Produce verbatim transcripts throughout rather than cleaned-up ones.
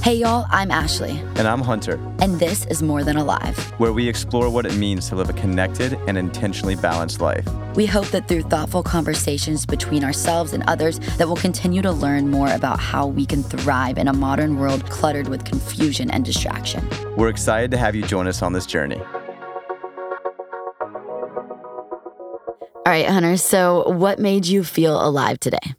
Hey y'all, I'm Ashley. And I'm Hunter. And this is More Than Alive, where we explore what it means to live a connected and intentionally balanced life. We hope that through thoughtful conversations between ourselves and others, that we'll continue to learn more about how we can thrive in a modern world cluttered with confusion and distraction. We're excited to have you join us on this journey. All right, Hunter, so what made you feel alive today?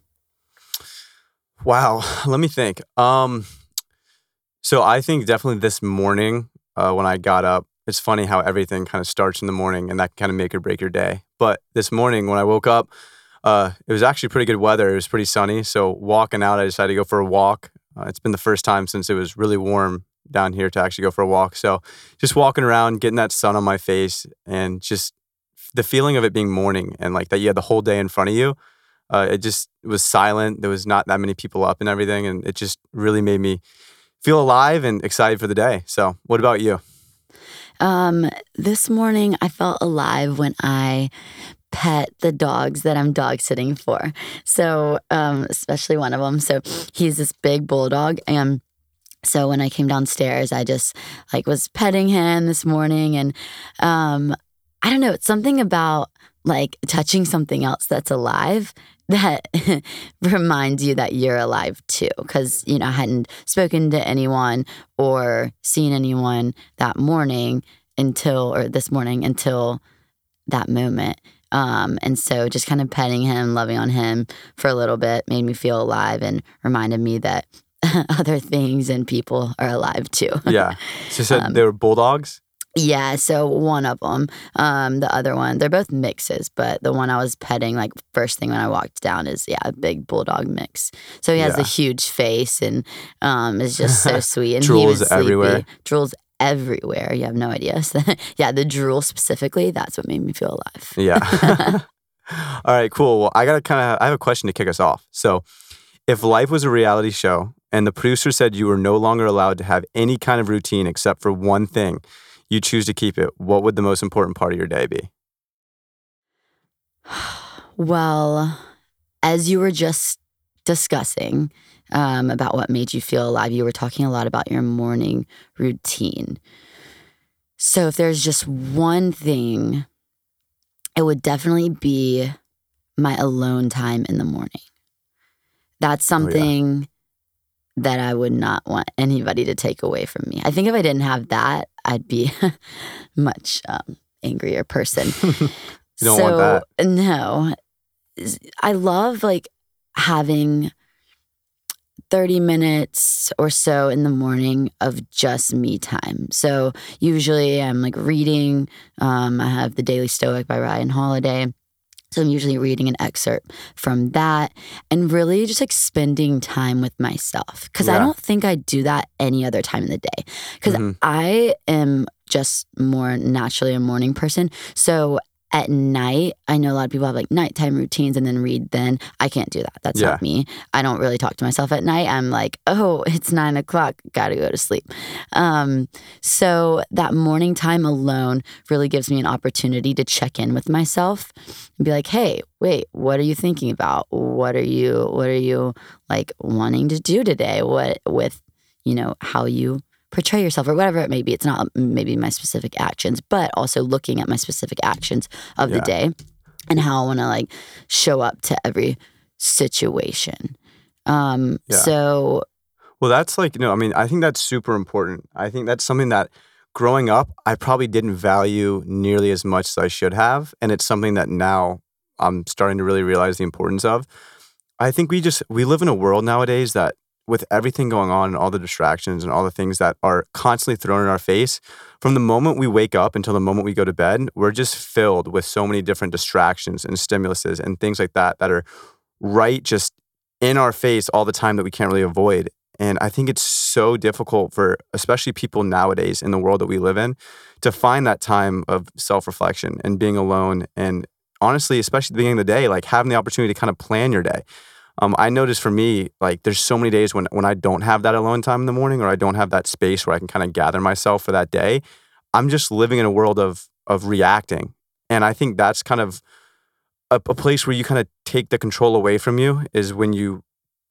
Wow, let me think. Um, so I think definitely this morning uh, when I got up, it's funny how everything kind of starts in the morning and that can kind of make or break your day. But this morning when I woke up, uh, it was actually pretty good weather. It was pretty sunny. So walking out, I decided to go for a walk. Uh, it's been the first time since it was really warm down here to actually go for a walk. So just walking around, getting that sun on my face and just the feeling of it being morning and like that you had the whole day in front of you. Uh, it just it was silent. There was not that many people up and everything. And it just really made me feel alive and excited for the day. So what about you? Um, this morning I felt alive when I pet the dogs that I'm dog sitting for. So, um, especially one of them. So he's this big bulldog. And so when I came downstairs, I just like was petting him this morning. And, um, I don't know, it's something about like touching something else that's alive that reminds you that you're alive too. Because, you know, I hadn't spoken to anyone or seen anyone that morning until, or this morning until that moment. Um, and so just kind of petting him, loving on him for a little bit made me feel alive and reminded me that other things and people are alive too. Yeah. So you said um, they were bulldogs? Yeah, so one of them, um, the other one, they're both mixes, but the one I was petting, like first thing when I walked down is, yeah, a big bulldog mix. So he has Yeah. a huge face and um, is just so sweet. And Drools he was sleepy. everywhere. Drools everywhere. You have no idea. So, yeah, the drool specifically, that's what made me feel alive. Yeah. All right, cool. Well, I got to kind of, I have a question to kick us off. So if life was a reality show and the producer said you were no longer allowed to have any kind of routine except for one thing, you choose to keep it, what would the most important part of your day be? Well, as you were just discussing um, about what made you feel alive, you were talking a lot about your morning routine. So if there's just one thing, it would definitely be my alone time in the morning. That's something Oh, yeah. that I would not want anybody to take away from me. I think if I didn't have that, I'd be a much um, angrier person. You don't so, want that. No. I love like having thirty minutes or so in the morning of just me time. So usually I'm like reading. Um, I have The Daily Stoic by Ryan Holiday. So I'm usually reading an excerpt from that and really just like spending time with myself. Because I Yeah. don't think I do that any other time in the day. Because Mhm. I am just more naturally a morning person. So at night, I know a lot of people have like nighttime routines and then read then. I can't do that. That's Yeah. not me. I don't really talk to myself at night. I'm like, oh, it's nine o'clock. Gotta go to sleep. Um, so that morning time alone really gives me an opportunity to check in with myself and be like, hey, wait, what are you thinking about? What are you, what are you like wanting to do today? What with, you know, how you portray yourself or whatever it may be. It's not maybe my specific actions, but also looking at my specific actions of the Yeah. day and how I want to like show up to every situation. Um, Yeah. So Well, that's like, you know, I mean, I think that's super important. I think that's something that growing up, I probably didn't value nearly as much as I should have. And it's something that now I'm starting to really realize the importance of. I think we just, we live in a world nowadays that with everything going on and all the distractions and all the things that are constantly thrown in our face, from the moment we wake up until the moment we go to bed, we're just filled with so many different distractions and stimuluses and things like that that are right just in our face all the time that we can't really avoid. And I think it's so difficult for especially people nowadays in the world that we live in to find that time of self-reflection and being alone. And honestly, especially at the beginning of the day, like having the opportunity to kind of plan your day. Um, I noticed for me, like there's so many days when, when I don't have that alone time in the morning or I don't have that space where I can kind of gather myself for that day. I'm just living in a world of of reacting. And I think that's kind of a, a place where you kind of take the control away from you is when you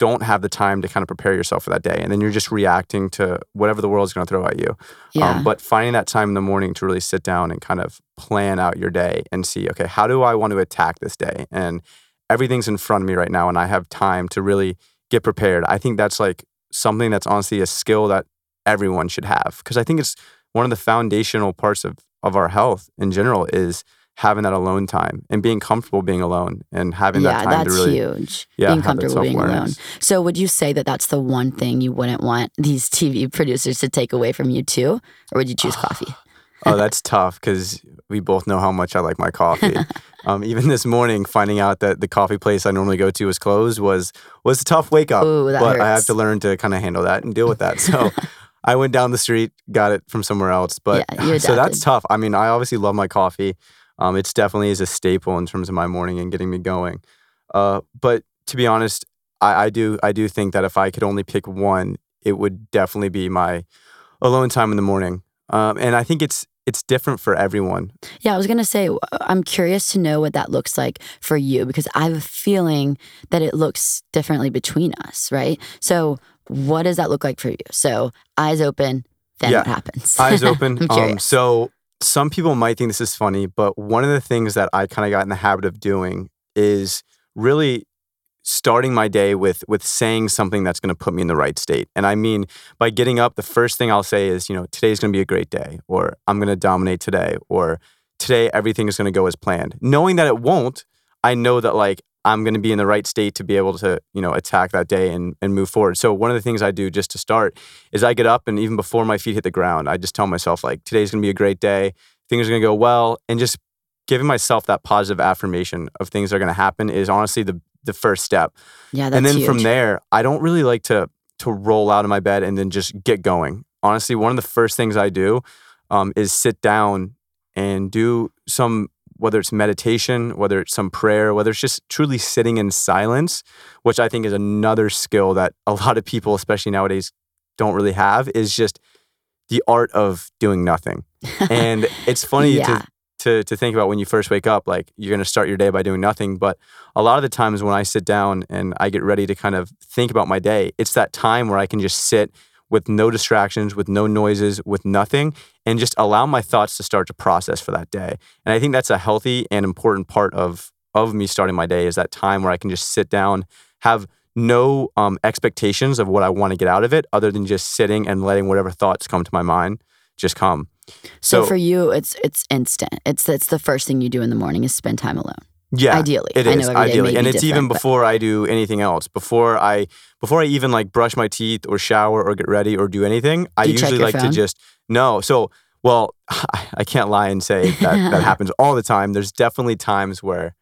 don't have the time to kind of prepare yourself for that day. And then you're just reacting to whatever the world's going to throw at you. Yeah. Um, but finding that time in the morning to really sit down and kind of plan out your day and see, okay, how do I want to attack this day? And everything's in front of me right now and I have time to really get prepared. I think that's like something that's honestly a skill that everyone should have. Because I think it's one of the foundational parts of, of our health in general is having that alone time and being comfortable being alone and having yeah, that time that's to really huge. yeah, being have that comfortable being alone. self-awareness. So would you say that that's the one thing you wouldn't want these T V producers to take away from you too? Or would you choose coffee? Oh, that's tough because we both know how much I like my coffee. um, even this morning, finding out that the coffee place I normally go to was closed was was a tough wake up. Ooh, that but I have hurts. to learn to kind of handle that and deal with that. So I went down the street, got it from somewhere else. But Yeah, you so that's adapted. tough. I mean, I obviously love my coffee. Um, it's definitely is a staple in terms of my morning and getting me going. Uh, but to be honest, I, I do I do think that if I could only pick one, it would definitely be my alone time in the morning. Um, and I think it's it's different for everyone. Yeah, I was going to say, I'm curious to know what that looks like for you because I have a feeling that it looks differently between us, right? So what does that look like for you? So eyes open, then Yeah. what happens? Eyes open. I'm um, curious. so some people might think this is funny, but one of the things that I kind of got in the habit of doing is really starting my day with with saying something that's going to put me in the right state. And I mean, by getting up, the first thing I'll say is, you know, today's going to be a great day, or I'm going to dominate today, or today everything is going to go as planned. Knowing that it won't, I know that like I'm going to be in the right state to be able to, you know, attack that day and, and move forward. So one of the things I do just to start is I get up and even before my feet hit the ground, I just tell myself like, today's going to be a great day. Things are going to go well. And just giving myself that positive affirmation of things that are going to happen is honestly the the first step. Yeah, that's and then huge. from there, I don't really like to to roll out of my bed and then just get going. Honestly, one of the first things I do um, is sit down and do some, whether it's meditation, whether it's some prayer, whether it's just truly sitting in silence, which I think is another skill that a lot of people, especially nowadays, don't really have, is just the art of doing nothing. And it's funny Yeah. to To, to think about when you first wake up, like you're going to start your day by doing nothing. But a lot of the times when I sit down and I get ready to kind of think about my day, it's that time where I can just sit with no distractions, with no noises, with nothing, and just allow my thoughts to start to process for that day. And I think that's a healthy and important part of, of me starting my day is that time where I can just sit down, have no um, expectations of what I want to get out of it other than just sitting and letting whatever thoughts come to my mind just come. So, So- for you, it's it's instant. It's it's the first thing you do in the morning is spend time alone. Yeah, Ideally. it I is know every day ideally, may and be it's even different, but- before I do anything else. Before I before I even like brush my teeth or shower or get ready or do anything, I Do you check usually your like phone? to just no. So well, I can't lie and say that that happens all the time. There's definitely times where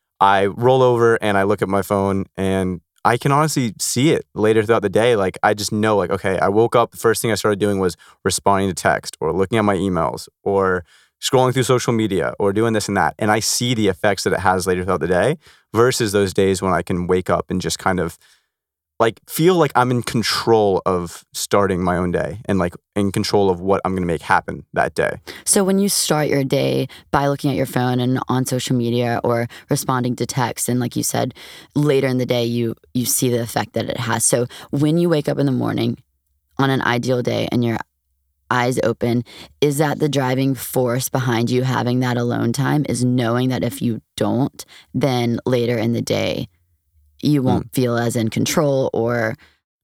I roll over and I look at my phone and I can honestly see it later throughout the day. Like I just know like, okay, I woke up, the first thing I started doing was responding to text or looking at my emails or scrolling through social media or doing this and that. And I see the effects that it has later throughout the day versus those days when I can wake up and just kind of like feel like I'm in control of starting my own day and like in control of what I'm going to make happen that day. So when you start your day by looking at your phone and on social media or responding to text, and like you said, later in the day you you see the effect that it has. So when you wake up in the morning on an ideal day and your eyes open, is that the driving force behind you having that alone time? Is knowing that if you don't, then later in the day you won't feel as in control or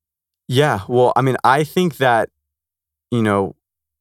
Yeah. Well, I mean, I think that, you know,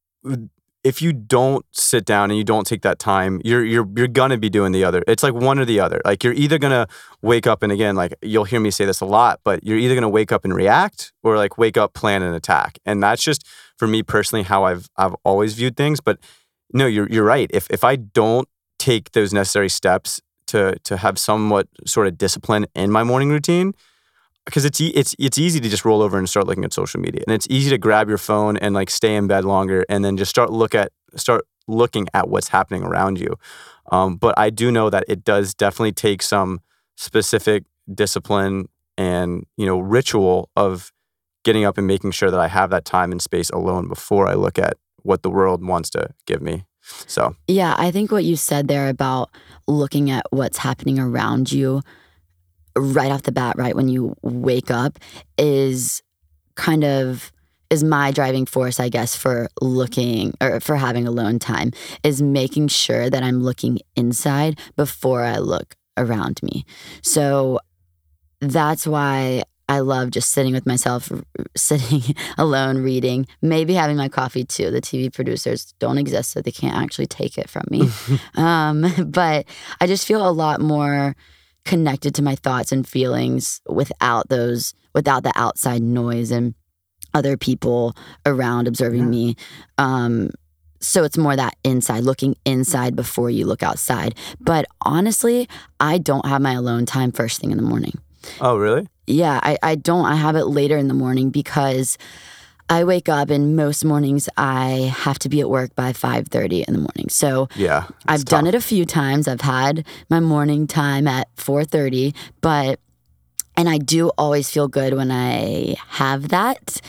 if you don't sit down and you don't take that time, you're you're you're gonna be doing the other. It's like one or the other. Like you're either gonna wake up and again, like you'll hear me say this a lot, but you're either gonna wake up and react or like wake up, plan, and attack. And that's just for me personally how I've I've always viewed things. But no, you're you're right. If if I don't take those necessary steps to to have somewhat sort of discipline in my morning routine, because it's e- it's it's easy to just roll over and start looking at social media, and it's easy to grab your phone and like stay in bed longer, and then just start look at start looking at what's happening around you. Um, but I do know that it does definitely take some specific discipline and you know ritual of getting up and making sure that I have that time and space alone before I look at what the world wants to give me. So yeah, I think what you said there about looking at what's happening around you right off the bat, right when you wake up, is kind of is my driving force, I guess, for looking or for having alone time, is making sure that I'm looking inside before I look around me. So that's why I love just sitting with myself, sitting alone, reading, maybe having my coffee too. The T V producers don't exist, so they can't actually take it from me. um, but I just feel a lot more connected to my thoughts and feelings without those, without the outside noise and other people around observing Yeah. me. Um, so it's more that inside, looking inside before you look outside. But honestly, I don't have my alone time first thing in the morning. Oh, really? Yeah, I, I don't. I have it later in the morning because I wake up and most mornings I have to be at work by five thirty in the morning. So Yeah. I've done it a few times. I've had my morning time at four thirty, but and I do always feel good when I have that,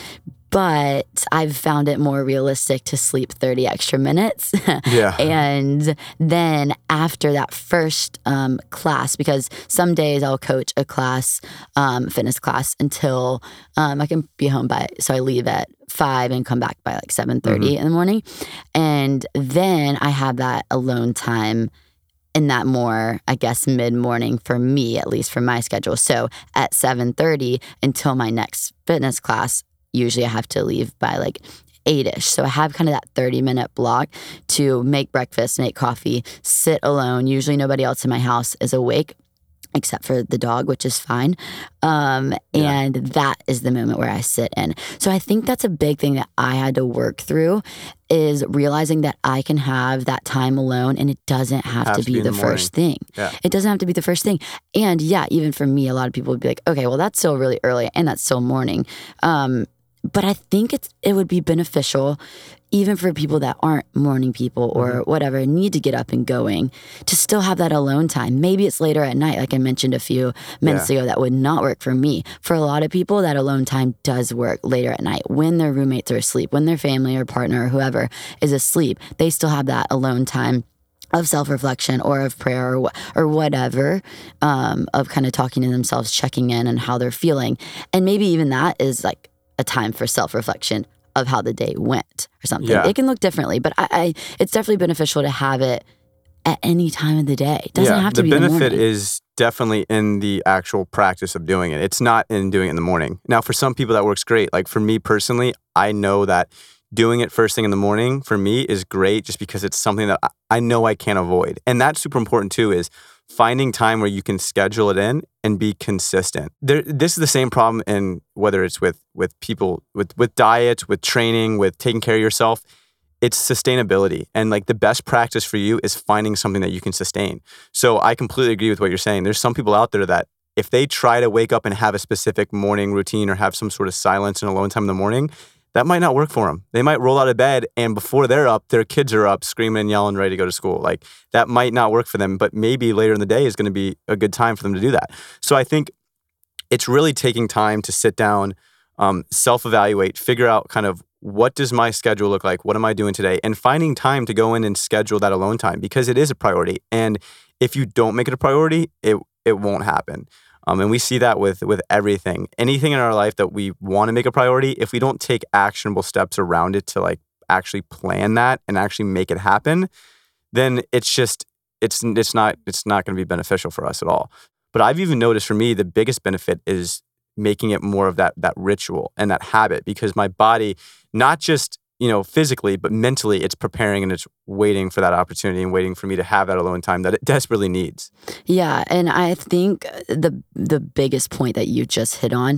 but I've found it more realistic to sleep thirty extra minutes. Yeah. And then after that first um, class, because some days I'll coach a class, um, fitness class, until um, I can be home by, so I leave at five and come back by like seven thirty Mhm. in the morning. And then I have that alone time in that more, I guess, mid-morning for me, at least for my schedule. So at seven thirty until my next fitness class, usually I have to leave by like eight-ish. So I have kind of that thirty-minute block to make breakfast, make coffee, sit alone. Usually nobody else in my house is awake except for the dog, which is fine. Um, Yeah. and that is the moment where I sit in. So I think that's a big thing that I had to work through, is realizing that I can have that time alone and it doesn't have Has to be in the the first thing. Yeah. It doesn't have to be the first thing. And yeah, even for me, a lot of people would be like, okay, well, that's still really early and that's still morning. Um, but I think it's it would be beneficial, even for people that aren't morning people or Mhm. whatever, need to get up and going, to still have that alone time. Maybe it's later at night, like I mentioned a few minutes Yeah. ago, that would not work for me. For a lot of people, that alone time does work later at night when their roommates are asleep, when their family or partner or whoever is asleep. They still have that alone time of self-reflection or of prayer or, wh- or whatever, um, of kind of talking to themselves, checking in and how they're feeling. And maybe even that is like a time for self-reflection of how the day went or something. Yeah. It can look differently, but I, I it's definitely beneficial to have it at any time of the day. It doesn't yeah, have to the be the benefit morning. is definitely in the actual practice of doing it. It's not in doing it in the morning. Now, for some people that works great. Like for me personally, I know that doing it first thing in the morning for me is great just because it's something that I, I know I can't avoid. And that's super important too, is finding time where you can schedule it in and be consistent. There, this is the same problem in whether it's with with people, with with diets, with training, with taking care of yourself. It's sustainability. And like the best practice for you is finding something that you can sustain. So I completely agree with what you're saying. There's some people out there that if they try to wake up and have a specific morning routine or have some sort of silence and alone time in the morning, that might not work for them. They might roll out of bed and before they're up, their kids are up screaming and yelling, ready to go to school. Like that might not work for them, but maybe later in the day is going to be a good time for them to do that. So I think it's really taking time to sit down, um, self-evaluate, figure out kind of what does my schedule look like? What am I doing today? And finding time to go in and schedule that alone time because it is a priority. And if you don't make it a priority, it it won't happen. Um, and we see that with with everything. Anything in our life that we want to make a priority, if we don't take actionable steps around it to like actually plan that and actually make it happen, then it's just it's it's not it's not going to be beneficial for us at all. But I've even noticed for me the biggest benefit is making it more of that that ritual and that habit because my body, not just you know physically but mentally, it's preparing and it's waiting for that opportunity and waiting for me to have that alone time that it desperately needs. Yeah, and I think the the biggest point that you just hit on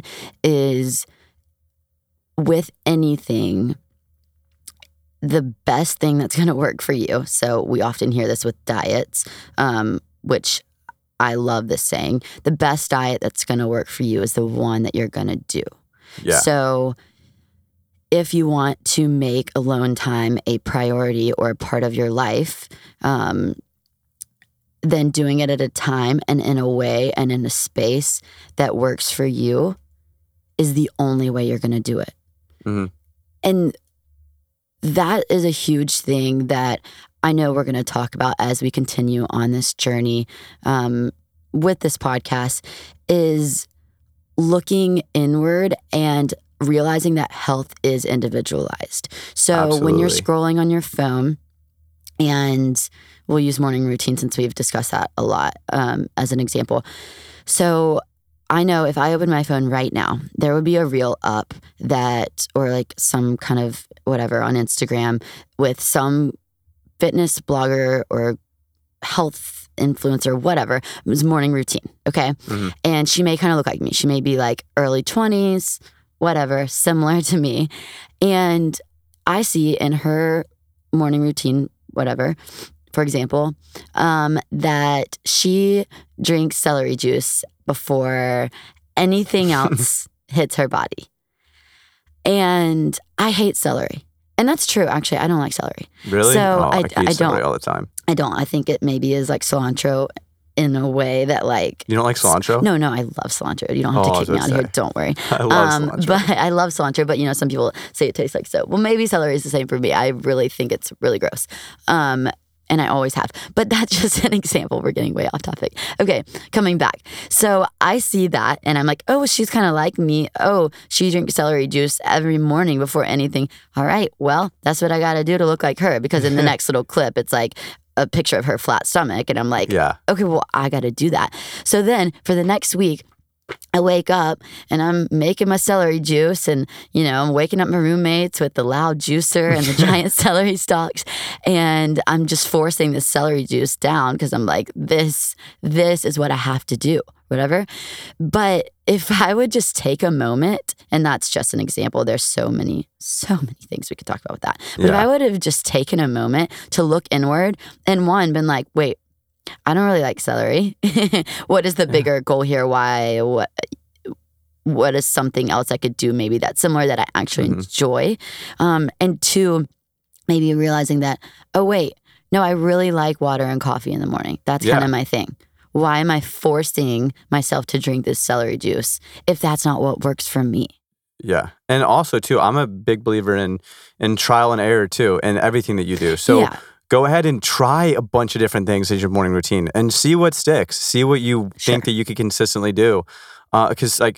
is with anything, the best thing that's going to work for you. So we often hear this with diets, um, which I love this saying. The best diet that's going to work for you is the one that you're going to do. Yeah. So if you want to make alone time a priority or a part of your life, um, then doing it at a time and in a way and in a space that works for you is the only way you're going to do it. Mhm. And that is a huge thing that I know we're going to talk about as we continue on this journey um, with this podcast, is looking inward and realizing that health is individualized. So Absolutely. when you're scrolling on your phone, and we'll use morning routine since we've discussed that a lot um, as an example. So I know if I open my phone right now, there would be a reel up that, or like some kind of whatever on Instagram with some fitness blogger or health influencer, whatever, it was morning routine. Okay. Mm-hmm. And she may kind of look like me. She may be like early twenties, whatever, similar to me. And I see in her morning routine, whatever, for example, um, that she drinks celery juice before anything else hits her body. And I hate celery. And that's true, actually. I don't like celery. Really? So oh, I, I, can I eat celery don't. all the time. I don't. I think it maybe is like cilantro in a way that like... You don't like cilantro? No, no, I love cilantro. You don't have Oh, I to was kick me out gonna of here. say. Don't worry. I love Um, cilantro. But I love cilantro, but you know, some people say it tastes like soap. Well, maybe celery is the same for me. I really think it's really gross. Um, and I always have. But that's just an example. We're getting way off topic. Okay, coming back. So I see that and I'm like, oh, she's kind of like me. Oh, she drinks celery juice every morning before anything. All right, well, that's what I got to do to look like her. Because in the next little clip, it's like a picture of her flat stomach. And I'm like, Yeah. okay, well, I got to do that. So then for the next week, I wake up and I'm making my celery juice and, you know, I'm waking up my roommates with the loud juicer and the giant celery stalks. And I'm just forcing the celery juice down because I'm like, this, this is what I have to do, whatever. But if I would just take a moment, and that's just an example, there's so many, so many things we could talk about with that. But if Yeah. I would have just taken a moment to look inward and one, been like, wait, I don't really like celery. What is the bigger goal here? Why? What? What is something else I could do maybe that's similar that I actually Mhm. enjoy? Um, and two, maybe realizing that, oh, wait, no, I really like water and coffee in the morning. That's Yeah. kind of my thing. Why am I forcing myself to drink this celery juice if that's not what works for me? Yeah. And also too, I'm a big believer in in trial and error too in everything that you do. So Yeah. go ahead and try a bunch of different things as your morning routine and see what sticks. See what you Sure. think that you could consistently do. Because like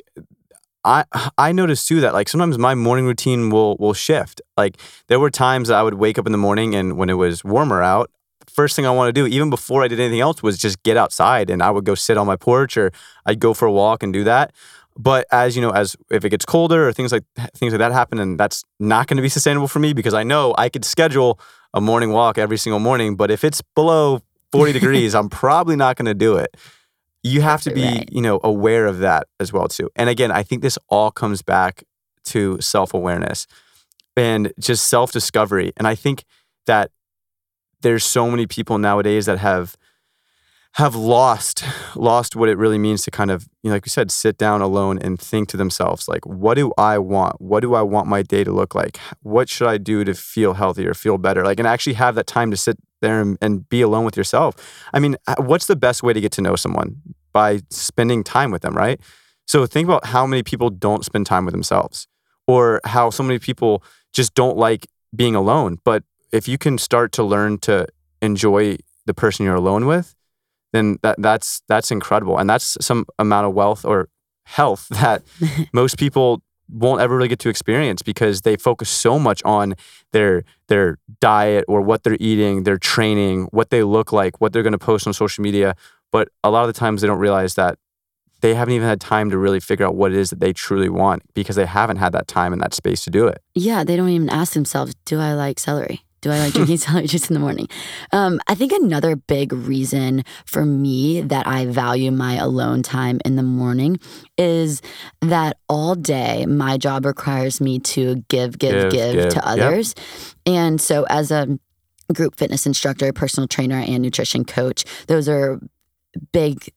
I I noticed too that like sometimes my morning routine will will shift. Like there were times that I would wake up in the morning and when it was warmer out, first thing I want to do, even before I did anything else, was just get outside and I would go sit on my porch or I'd go for a walk and do that. But as you know, as if it gets colder or things like things like that happen, and that's not going to be sustainable for me because I know I could schedule a morning walk every single morning. But if it's below forty degrees, I'm probably not going to do it. You have to be, Right. you know, aware of that as well too. And again, I think this all comes back to self-awareness and just self-discovery. And I think that there's so many people nowadays that have have lost lost what it really means to kind of, you know, like you said, sit down alone and think to themselves, like, what do I want? What do I want my day to look like? What should I do to feel healthier, feel better? Like, and actually have that time to sit there and, and be alone with yourself. I mean, what's the best way to get to know someone? By spending time with them, right? So think about how many people don't spend time with themselves, or how so many people just don't like being alone. But if you can start to learn to enjoy the person you're alone with, then that that's that's incredible. And that's some amount of wealth or health that most people won't ever really get to experience because they focus so much on their their diet or what they're eating, their training, what they look like, what they're going to post on social media. But a lot of the times they don't realize that they haven't even had time to really figure out what it is that they truly want because they haven't had that time and that space to do it. Yeah, they don't even ask themselves, do I like celery? Do I like drinking celery juice in the morning? Um, I think another big reason for me that I value my alone time in the morning is that all day my job requires me to give, give, Give, give, give. to Yep. others. And so as a group fitness instructor, personal trainer, and nutrition coach, those are big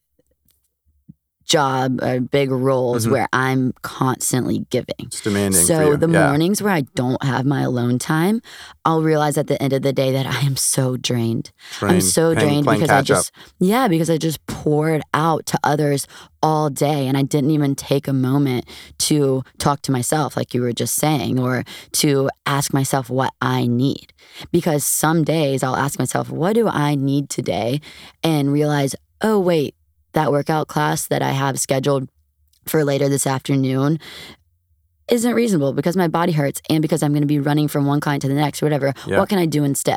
job or big roles Mhm. where I'm constantly giving. It's demanding. So for you. the yeah. mornings where I don't have my alone time, I'll realize at the end of the day that I am so drained. I'm Train- so playing- drained playing because I catch up. just, yeah, because I just poured out to others all day and I didn't even take a moment to talk to myself, like you were just saying, or to ask myself what I need. Because some days I'll ask myself, what do I need today? And realize, oh, wait, that workout class that I have scheduled for later this afternoon isn't reasonable because my body hurts and because I'm going to be running from one client to the next or whatever. Yeah. What can I do instead?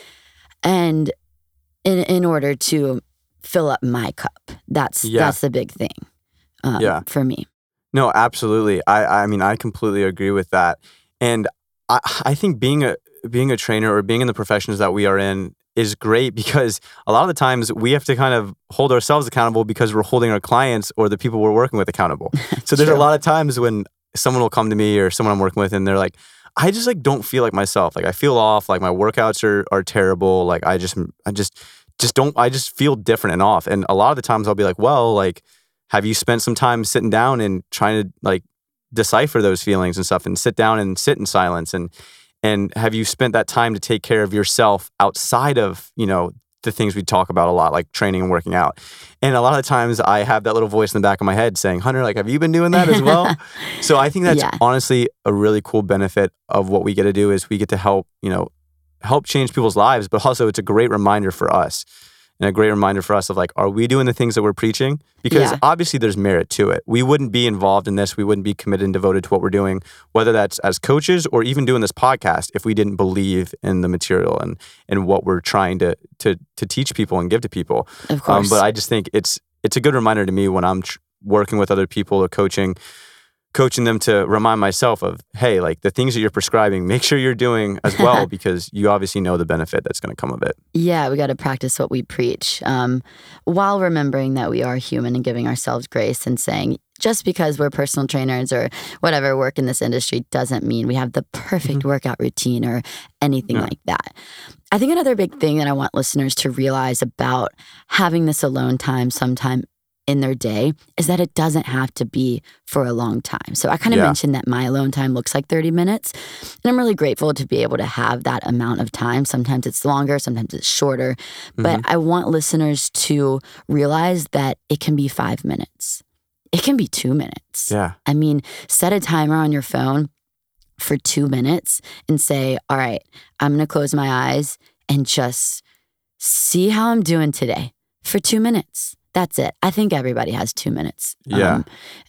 And in in order to fill up my cup, that's Yeah. that's the big thing um, Yeah. for me. No, absolutely. I, I mean, I completely agree with that. And I, I think being a being a trainer or being in the professions that we are in is great because a lot of the times we have to kind of hold ourselves accountable because we're holding our clients or the people we're working with accountable. So there's a True. lot of times when someone will come to me or someone I'm working with and they're like, I just like don't feel like myself. Like I feel off. Like my workouts are are terrible. Like I just I just just don't. I just feel different and off. And a lot of the times I'll be like, well, like, have you spent some time sitting down and trying to like decipher those feelings and stuff, and sit down and sit in silence and and have you spent that time to take care of yourself outside of you know the things we talk about a lot, like training and working out. And a lot of times I have that little voice in the back of my head saying, Hunter, like, have you been doing that as well? So I think that's Yeah. honestly a really cool benefit of what we get to do is we get to help, you know, help change people's lives, but also it's a great reminder for us and a great reminder for us of like, are we doing the things that we're preaching? Because Yeah. obviously there's merit to it. We wouldn't be involved in this. We wouldn't be committed and devoted to what we're doing, whether that's as coaches or even doing this podcast, if we didn't believe in the material and, and what we're trying to, to, to teach people and give to people. Of course. Um, but I just think it's, it's a good reminder to me when I'm tr- working with other people or coaching, coaching them to remind myself of, hey, like the things that you're prescribing, make sure you're doing as well, because you obviously know the benefit that's going to come of it. Yeah, we got to practice what we preach um, while remembering that we are human and giving ourselves grace and saying, just because we're personal trainers or whatever work in this industry doesn't mean we have the perfect Mm-hmm. workout routine or anything Yeah. like that. I think another big thing that I want listeners to realize about having this alone time sometime in their day is that it doesn't have to be for a long time. So I kind of Yeah. mentioned that my alone time looks like thirty minutes. And I'm really grateful to be able to have that amount of time. Sometimes it's longer, sometimes it's shorter. But I want listeners to realize that it can be five minutes. It can be two minutes. Yeah. I mean, set a timer on your phone for two minutes and say, all right, I'm going to close my eyes and just see how I'm doing today for two minutes. That's it. I think everybody has two minutes. Yeah.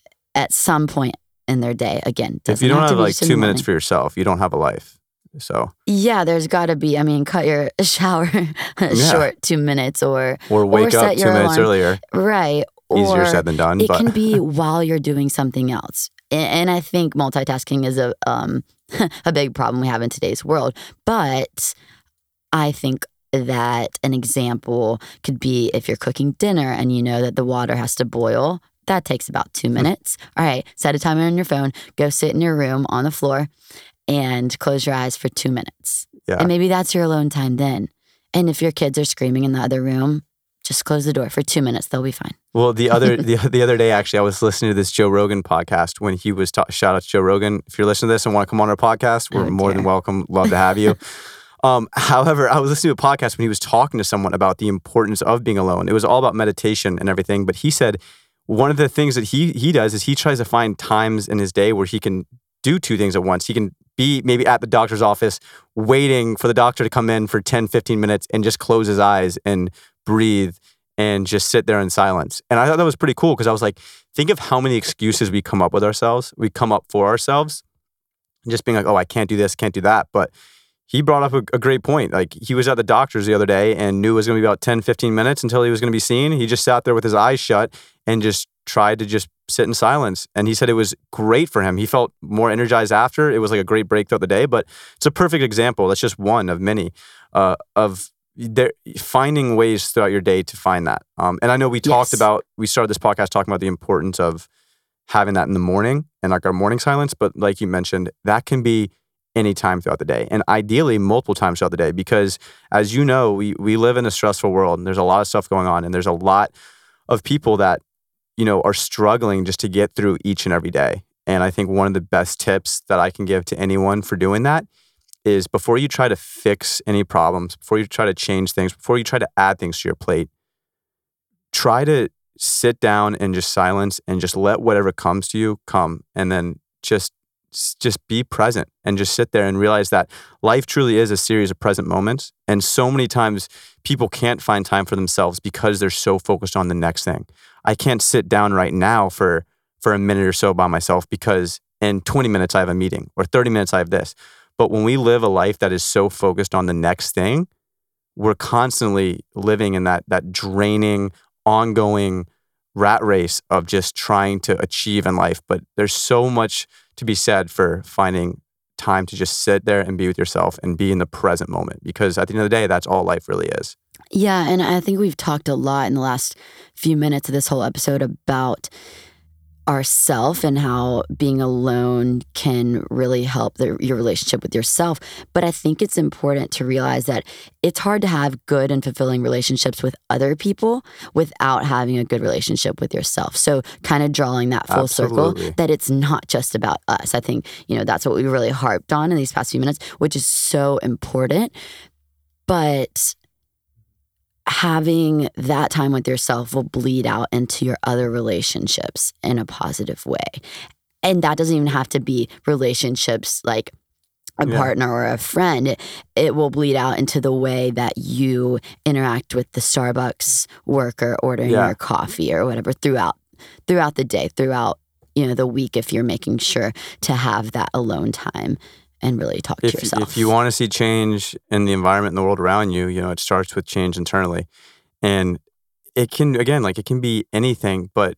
At some point in their day. Again, If doesn't you don't have have to be like just in two the minutes morning. for yourself, you don't have a life. So, Yeah, there's got to be. I mean, cut your shower short two minutes or or wake up set two your minutes alarm. earlier. right. Easier or said than done. it But can be while you're doing something else. And, and I think multitasking is a um a big problem we have in today's world. But I think that an example could be if you're cooking dinner and you know that the water has to boil. That takes about two minutes. All right, set a timer on your phone. Go sit in your room on the floor and close your eyes for two minutes. yeah. And maybe that's your alone time then. And if your kids are screaming in the other room, just close the door for two minutes. They'll be fine. Well, the other the, the other day, actually, I was listening to this Joe Rogan podcast when he was ta- shout out to Joe Rogan. If you're listening to this and want to come on our podcast, we're Oh, more dear. than welcome. Love to have you. um, however, I was listening to a podcast when he was talking to someone about the importance of being alone. It was all about meditation and everything. But he said one of the things that he he does is he tries to find times in his day where he can do two things at once. He can be maybe at the doctor's office waiting for the doctor to come in for ten, fifteen minutes and just close his eyes and breathe and just sit there in silence. And I thought that was pretty cool because I was like, think of how many excuses we come up with ourselves, we come up for ourselves, and just being like, oh, I can't do this, can't do that. But he brought up a, a great point. Like he was at the doctor's the other day and knew it was going to be about ten, fifteen minutes until he was going to be seen. He just sat there with his eyes shut and just tried to just sit in silence. And he said it was great for him. He felt more energized after. It was like a great break throughout the day, but it's a perfect example. That's just one of many uh, of there finding ways throughout your day to find that. Um, and I know we talked Yes. about, we started this podcast talking about the importance of having that in the morning and like our morning silence. But like you mentioned, that can be any time throughout the day and ideally multiple times throughout the day, because as you know, we, we live in a stressful world and there's a lot of stuff going on and there's a lot of people that, you know, are struggling just to get through each and every day. And I think one of the best tips that I can give to anyone for doing that is before you try to fix any problems, before you try to change things, before you try to add things to your plate, try to sit down and just silence and just let whatever comes to you come. And then just, just be present and just sit there and realize that life truly is a series of present moments. And so many times people can't find time for themselves because they're so focused on the next thing. I can't sit down right now for for a minute or so by myself because in twenty minutes I have a meeting or thirty minutes I have this. But when we live a life that is so focused on the next thing, we're constantly living in that that draining, ongoing rat race of just trying to achieve in life. But there's so much to be said for finding time to just sit there and be with yourself and be in the present moment, because at the end of the day, that's all life really is. Yeah, and I think we've talked a lot in the last few minutes of this whole episode about ourself and how being alone can really help the, your relationship with yourself. But I think it's important to realize that it's hard to have good and fulfilling relationships with other people without having a good relationship with yourself. So kind of drawing that full Absolutely. circle that it's not just about us. I think, you know, that's what we really harped on in these past few minutes, which is so important. But having that time with yourself will bleed out into your other relationships in a positive way. And that doesn't even have to be relationships like a Yeah. partner or a friend. It, it will bleed out into the way that you interact with the Starbucks worker ordering Yeah. your coffee or whatever throughout throughout the day, throughout, you know, the week, if you're making sure to have that alone time and really talk If to yourself. if you want to see change in the environment and the world around you, you know, it starts with change internally. And it can, again, like it can be anything, but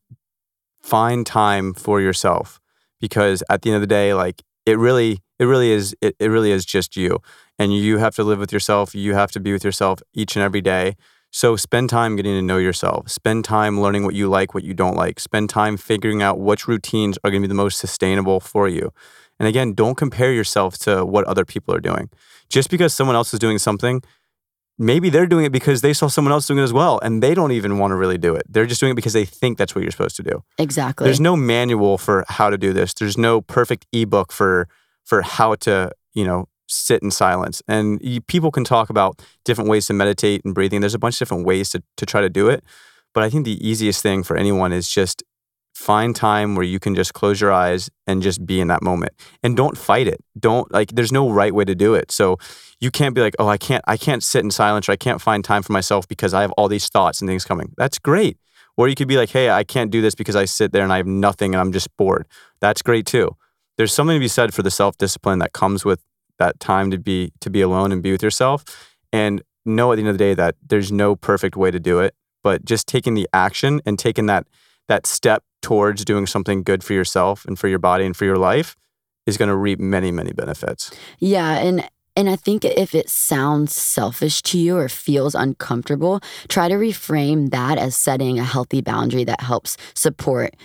find time for yourself, because at the end of the day, like it really, it really is, it, it really is just you, and you have to live with yourself. You have to be with yourself each and every day. So spend time getting to know yourself. Spend time learning what you like, what you don't like. Spend time figuring out which routines are going to be the most sustainable for you. And again, don't compare yourself to what other people are doing. Just because someone else is doing something, maybe they're doing it because they saw someone else doing it as well, and they don't even want to really do it. They're just doing it because they think that's what you're supposed to do. Exactly. There's no manual for how to do this. There's no perfect ebook for for how to, you know, sit in silence. And you, people can talk about different ways to meditate and breathing. There's a bunch of different ways to to try to do it. But I think the easiest thing for anyone is just find time where you can just close your eyes and just be in that moment, and don't fight it. Don't like, there's no right way to do it. So you can't be like, oh, I can't, I can't sit in silence, or I can't find time for myself because I have all these thoughts and things coming. That's great. Or you could be like, hey, I can't do this because I sit there and I have nothing and I'm just bored. That's great too. There's something to be said for the self-discipline that comes with that time to be, to be alone and be with yourself. And know at the end of the day that there's no perfect way to do it, but just taking the action and taking that, that step towards doing something good for yourself and for your body and for your life is going to reap many, many benefits. Yeah, and and I think if it sounds selfish to you or feels uncomfortable, try to reframe that as setting a healthy boundary that helps support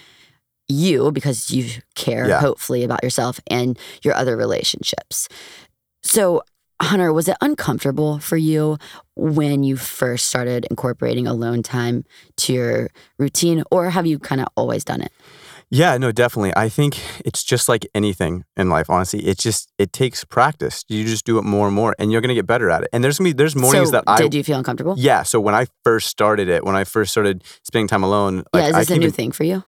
you, because you care, Yeah. hopefully, about yourself and your other relationships. So, Hunter, was it uncomfortable for you when you first started incorporating alone time to your routine, or have you kind of always done it? Yeah, no, definitely. I think it's just like anything in life, honestly. It just, it takes practice. You just do it more and more, and you're going to get better at it. And there's going to be, there's mornings so, that I... did you feel uncomfortable? Yeah, so when I first started it, when I first started spending time alone... Like, yeah, is I this a can't new even- thing for you?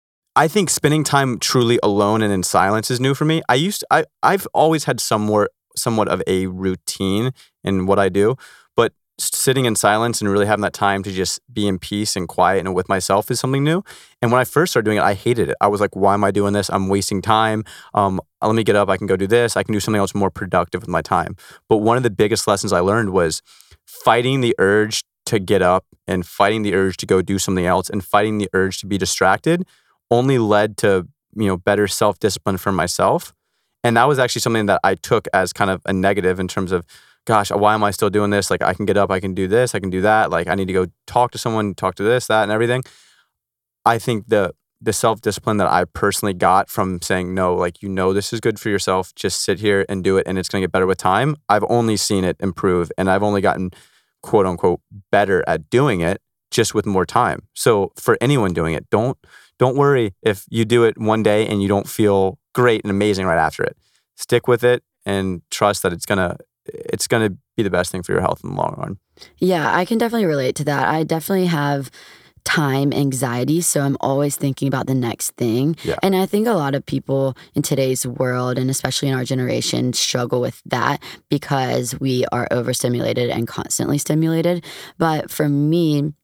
I think spending time truly alone and in silence is new for me. I used to, I, I've always had somewhat, somewhat of a routine in what I do, but sitting in silence and really having that time to just be in peace and quiet and with myself is something new. And when I first started doing it, I hated it. I was like, why am I doing this? I'm wasting time. Um, let me get up. I can go do this. I can do something else more productive with my time. But one of the biggest lessons I learned was fighting the urge to get up and fighting the urge to go do something else and fighting the urge to be distracted only led to, you know, better self-discipline for myself. And that was actually something that I took as kind of a negative in terms of, gosh, why am I still doing this? Like, I can get up, I can do this, I can do that. Like, I need to go talk to someone, talk to this, that, and everything. I think the the self-discipline that I personally got from saying, no, like, you know, this is good for yourself, just sit here and do it, and it's going to get better with time. I've only seen it improve, and I've only gotten, quote unquote, better at doing it just with more time. So for anyone doing it, don't don't worry if you do it one day and you don't feel great and amazing right after it. Stick with it and trust that it's gonna it's gonna be the best thing for your health in the long run. Yeah, I can definitely relate to that. I definitely have time anxiety, so I'm always thinking about the next thing. Yeah. And I think a lot of people in today's world, and especially in our generation, struggle with that because we are overstimulated and constantly stimulated. But for me,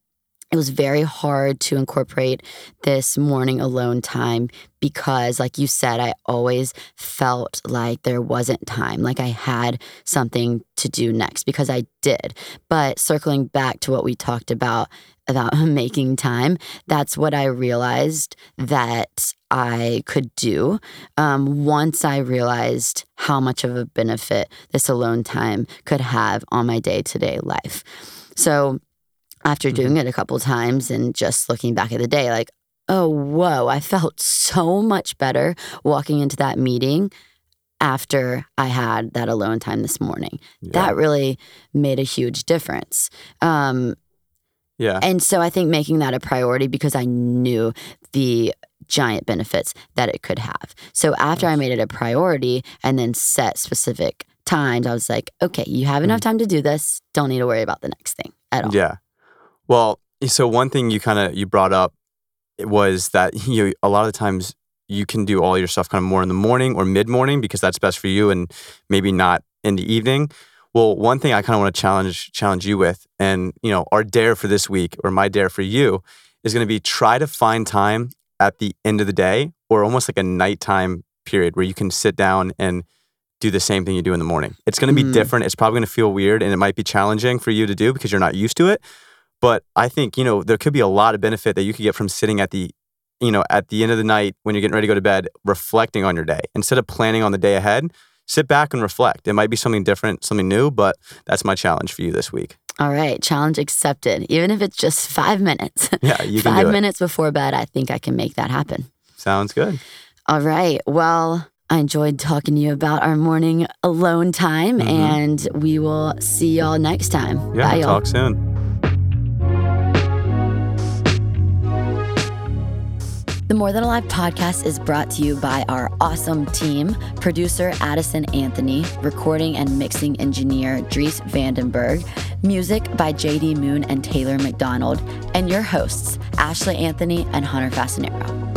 it was very hard to incorporate this morning alone time because, like you said, I always felt like there wasn't time, like I had something to do next, because I did. But circling back to what we talked about, about making time, that's what I realized that I could do um, once I realized how much of a benefit this alone time could have on my day-to-day life. So after doing it a couple times and just looking back at the day, like, oh, whoa, I felt so much better walking into that meeting after I had that alone time this morning. Yeah. That really made a huge difference. Um, yeah. And so I think making that a priority, because I knew the giant benefits that it could have. So after I made it a priority and then set specific times, I was like, okay, you have enough time to do this. Don't need to worry about the next thing at all. Yeah. Well, so one thing you kind of, you brought up was that, you know, a lot of the times you can do all your stuff kind of more in the morning or mid-morning because that's best for you, and maybe not in the evening. Well, one thing I kind of want to challenge challenge you with, and, you know, our dare for this week, or my dare for you, is going to be try to find time at the end of the day, or almost like a nighttime period where you can sit down and do the same thing you do in the morning. It's going to be mm. different. It's probably going to feel weird, and it might be challenging for you to do because you're not used to it. But I think, you know, there could be a lot of benefit that you could get from sitting at the, you know, at the end of the night when you're getting ready to go to bed, reflecting on your day. Instead of planning on the day ahead, sit back and reflect. It might be something different, something new, but that's my challenge for you this week. All right. Challenge accepted. Even if it's just five minutes. Yeah, you can Five do it. minutes before bed, I think I can make that happen. Sounds good. All right. Well, I enjoyed talking to you about our morning alone time, mm-hmm. and we will see y'all next time. Yeah, Bye, y'all. Talk soon. The More Than Alive podcast is brought to you by our awesome team, producer Addison Anthony, recording and mixing engineer Dries Vandenberg, music by J D Moon and Taylor McDonald, and your hosts, Ashley Anthony and Hunter Fasanero.